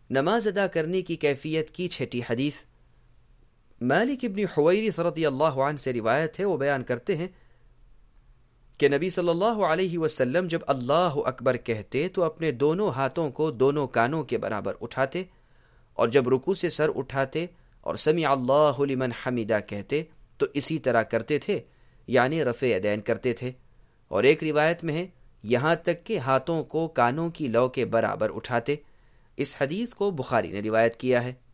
नमाज अदा करने की कैफियत की छठी हदीस। मालिक इब्न हुवैरिस रज़ियल्लाहु अन्हु से रिवायत है, वो बयान करते हैं कि नबी सल्लल्लाहु अलैहि वसल्लम जब अल्लाह अकबर कहते तो अपने दोनों हाथों को दोनों कानों के बराबर उठाते, और जब रुकू से सर उठाते और समी अल्लाहु लिमन हमिदा कहते तो इसी तरह करते थे, यानी रफ़े यदैन करते थे। और एक रिवायत में है यहाँ तक कि हाथों को कानों की लौ के बराबर उठाते। इस हदीस को बुखारी ने रिवायत किया है।